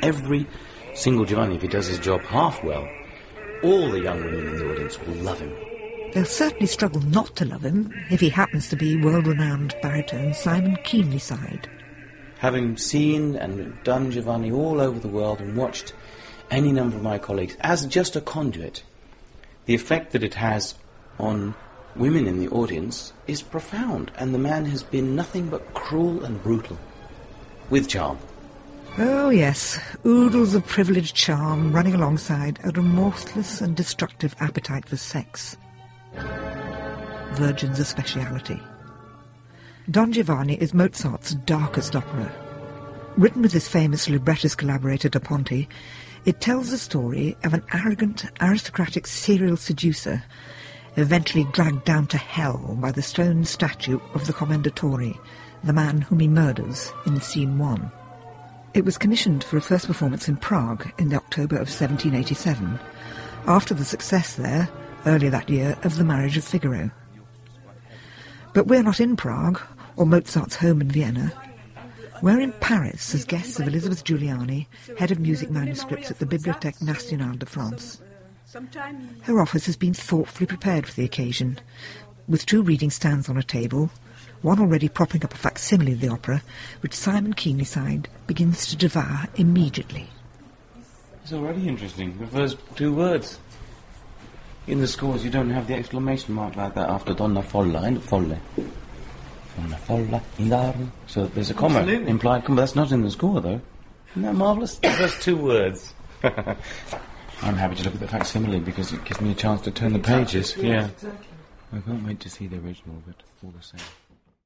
every single Giovanni, if he does his job half well, all the young women in the audience will love him. They'll certainly struggle not to love him if he happens to be world-renowned baritone Simon Keenlyside. Having seen and done Giovanni all over the world and watched any number of my colleagues as just a conduit, the effect that it has on women in the audience is profound, and the man has been nothing but cruel and brutal, with charm. Oh yes, oodles of privileged charm running alongside a remorseless and destructive appetite for sex. Virgin's a speciality. Don Giovanni is Mozart's darkest opera. Written with his famous librettist collaborator Da Ponte, it tells the story of an arrogant, aristocratic serial seducer eventually dragged down to hell by the stone statue of the Commendatore, the man whom he murders in Scene 1. It was commissioned for a first performance in Prague in the October of 1787, after the success there, earlier that year, of The Marriage of Figaro. But we're not in Prague, or Mozart's home in Vienna. We're in Paris as guests of Elizabeth Giuliani, head of music manuscripts at the Bibliothèque Nationale de France. Her office has been thoughtfully prepared for the occasion, with 2 reading stands on a table, one already propping up a facsimile of the opera, which Simon Keenlyside begins to devour immediately. It's already interesting, the first 2 words. In the scores you don't have the exclamation mark like that after Donna Folla and Folle. Donna Folla, Indarno. So there's a comma, implied comma. That's not in the score though. Isn't that marvellous? The first 2 words. I'm happy to look at the facsimile because it gives me a chance to turn the pages. Yeah. I can't wait to see the original, but all the same.